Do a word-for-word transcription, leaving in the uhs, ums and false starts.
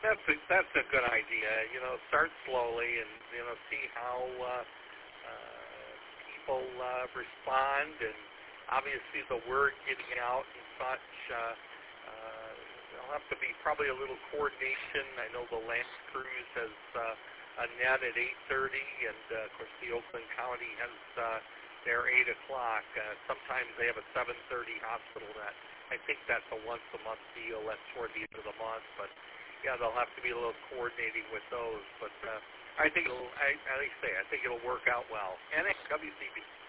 That's a, that's a good idea. You know, start slowly and you know see how uh, uh, people uh, respond, and obviously the word getting out and such. Uh, uh, there'll have to be probably a little coordination. I know the Lance Cruise has uh, a net at eight thirty, and uh, of course the Oakland County has uh, their eight o'clock. Uh, sometimes they have a seven thirty hospital net. I think that's a once a month deal. That's toward the end of the month, but yeah, they'll have to be a little coordinating with those. But uh, I think it'll, I, as I say, I think it'll work out well. And W C B.